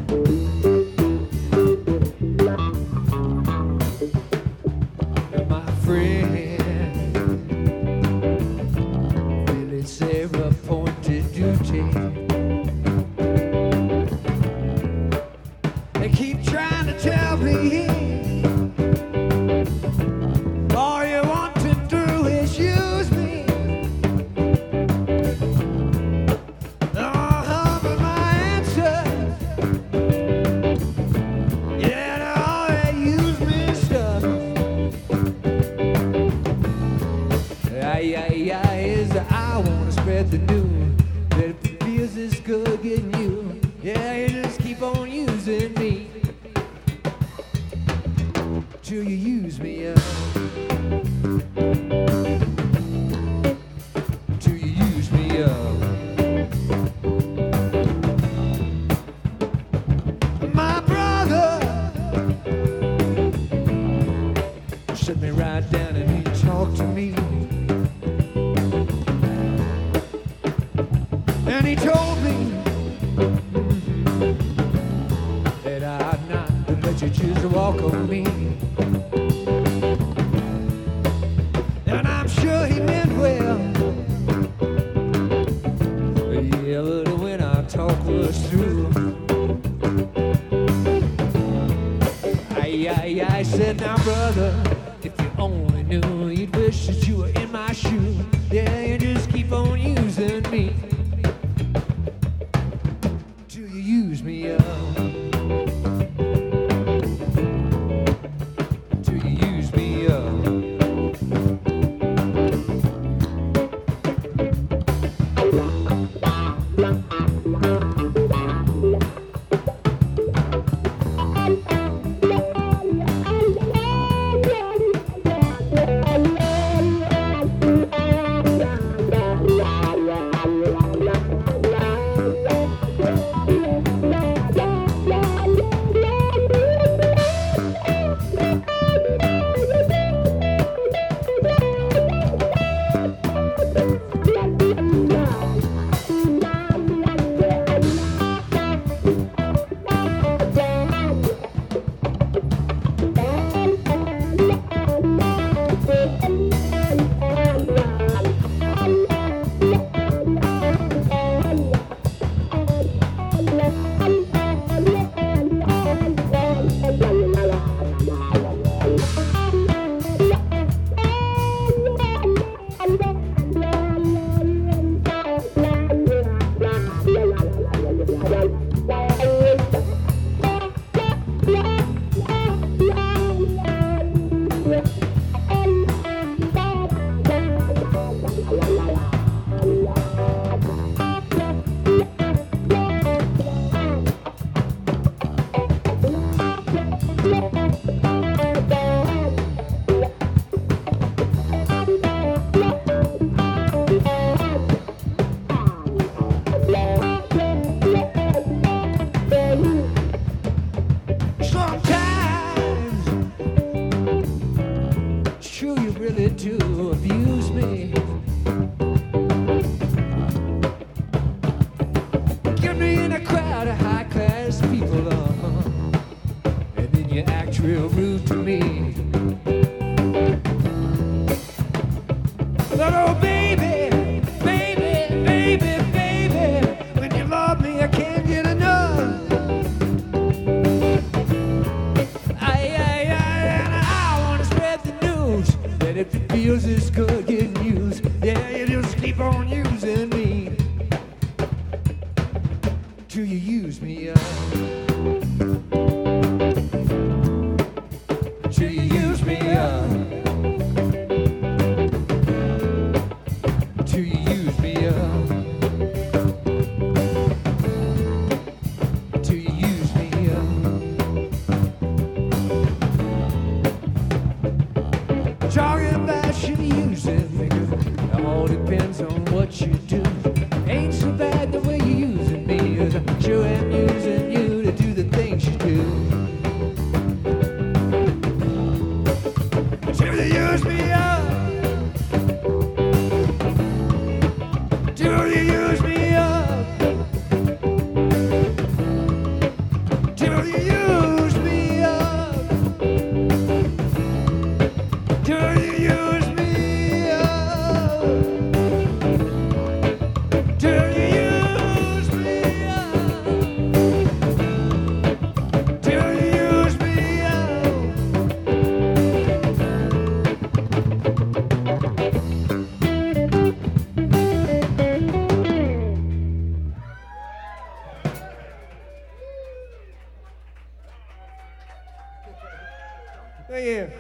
My friend, Billy Sarah pointed duty. They keep trying to tell me all you want to do is use me. But my answer, yeah, they always use me and stuff. Is that I wanna spread the news that if it feels this good getting you, yeah, you just keep on using me till you use me up. Till you use me up. My brother set me right down and he talked to me. And he told me that I'd not let you choose to walk on me. And I'm sure he meant well. Yeah, but when our talk was through, I said, now brother, if you only knew, you'd wish that you were in my shoe. Yeah, you just keep on using me till you use me up. Till you use me up. To abuse me, get me in a crowd of high-class people, and then you act real rude to me. But oh baby, baby, baby, baby, when you love me I can't get enough. I wanna spread the news that if it feels this good getting used, yeah, you just keep on using me till you use me up. Till you use me up. Till you use me up. Till you use me up. Talking about you using me, it all depends on what you do. Ain't so bad the way you're using me, 'cause I sure am using you to do the things you do. Till you use me up. Till you use me up. Thank you.